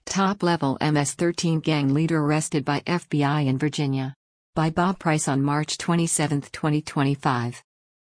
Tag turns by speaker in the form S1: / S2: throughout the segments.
S1: Top-level MS-13 gang leader arrested by FBI in Virginia. By Bob Price on March 27, 2025.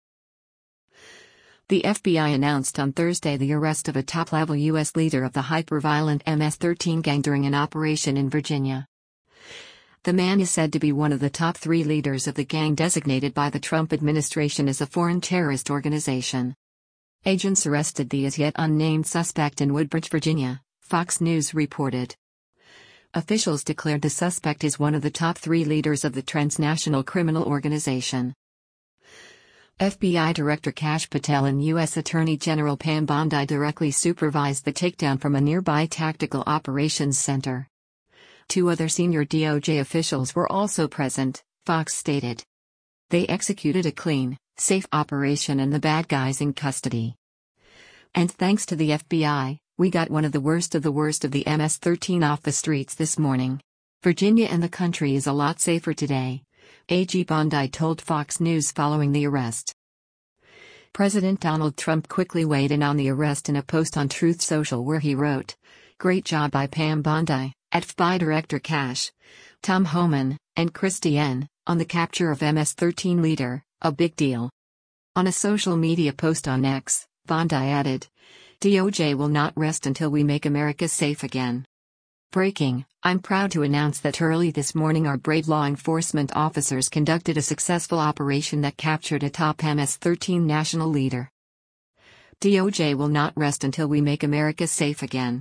S1: The FBI announced on Thursday the arrest of a top-level U.S. leader of the hyper-violent MS-13 gang during an operation in Virginia. The man is said to be one of the top 3 leaders of the gang designated by the Trump administration as a foreign terrorist organization. Agents arrested the as-yet unnamed suspect in Woodbridge, Virginia, Fox News reported. Officials declared the suspect is one of the top 3 leaders of the transnational criminal organization. FBI Director Kash Patel and U.S. Attorney General Pam Bondi directly supervised the takedown from a nearby tactical operations center. 2 other senior DOJ officials were also present, Fox stated. They executed a clean, safe operation and the bad guys in custody. And thanks to the FBI, we got one of the worst of the MS-13 off the streets this morning. Virginia and the country is a lot safer today, AG Bondi told Fox News following the arrest. President Donald Trump quickly weighed in on the arrest in a post on Truth Social where he wrote, "Great job by Pam Bondi, FBI Director Kash, Tom Homan, and Christiane, on the capture of MS-13 leader, a big deal." On a social media post on X, Bondi added, "DOJ will not rest until we make America safe again." Breaking, I'm proud to announce that early this morning our brave law enforcement officers conducted a successful operation that captured a top MS-13 national leader. DOJ will not rest until we make America safe again.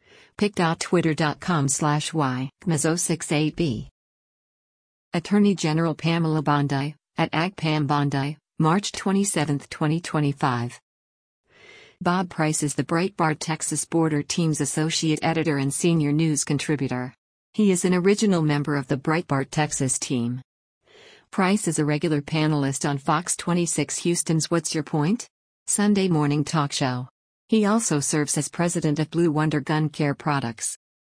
S1: pic.twitter.com/y-Gmaz068b. Attorney General Pamela Bondi, at Ag Pam Bondi, March 27, 2025. Bob Price is the Breitbart Texas Border Team's associate editor and senior news contributor. He is an original member of the Breitbart Texas team. Price is a regular panelist on Fox 26 Houston's What's Your Point? Sunday morning talk show. He also serves as president of Blue Wonder Gun Care Products.